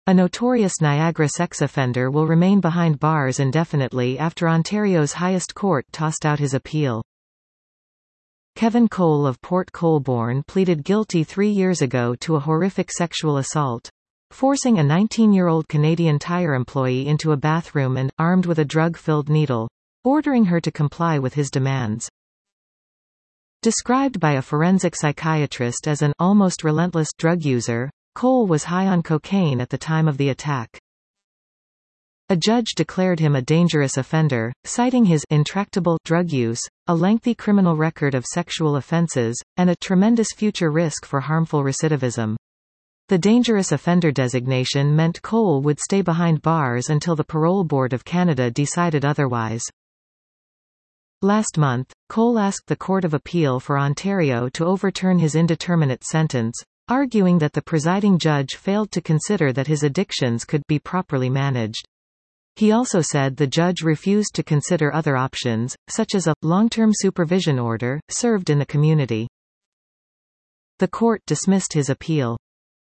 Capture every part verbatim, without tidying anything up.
A notorious Niagara sex offender will remain behind bars indefinitely after Ontario's highest court tossed out his appeal. Kevin Cole of Port Colborne pleaded guilty three years ago to a horrific sexual assault, forcing a nineteen-year-old Canadian Tire employee into a bathroom and, armed with a drug-filled needle, ordering her to comply with his demands. Described by a forensic psychiatrist as an almost relentless drug user, Cole was high on cocaine at the time of the attack. A judge declared him a dangerous offender, citing his intractable drug use, a lengthy criminal record of sexual offenses, and a tremendous future risk for harmful recidivism. The dangerous offender designation meant Cole would stay behind bars until the Parole Board of Canada decided otherwise. Last month, Cole asked the Court of Appeal for Ontario to overturn his indeterminate sentence, arguing that the presiding judge failed to consider that his addictions could be properly managed. He also said the judge refused to consider other options, such as a long-term supervision order, served in the community. The court dismissed his appeal.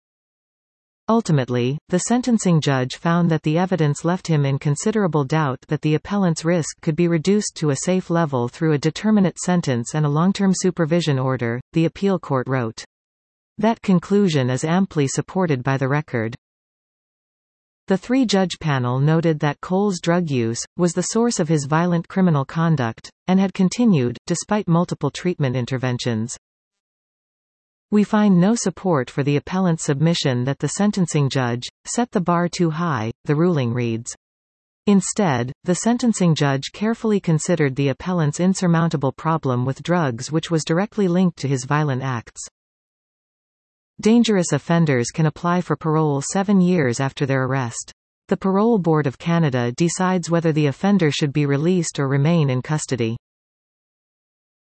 Ultimately, the sentencing judge found that the evidence left him in considerable doubt that the appellant's risk could be reduced to a safe level through a determinate sentence and a long-term supervision order, the appeal court wrote. That conclusion is amply supported by the record. The three-judge panel noted that Cole's drug use was the source of his violent criminal conduct, and had continued, despite multiple treatment interventions. We find no support for the appellant's submission that the sentencing judge set the bar too high, the ruling reads. Instead, the sentencing judge carefully considered the appellant's insurmountable problem with drugs, which was directly linked to his violent acts. Dangerous offenders can apply for parole seven years after their arrest. The Parole Board of Canada decides whether the offender should be released or remain in custody.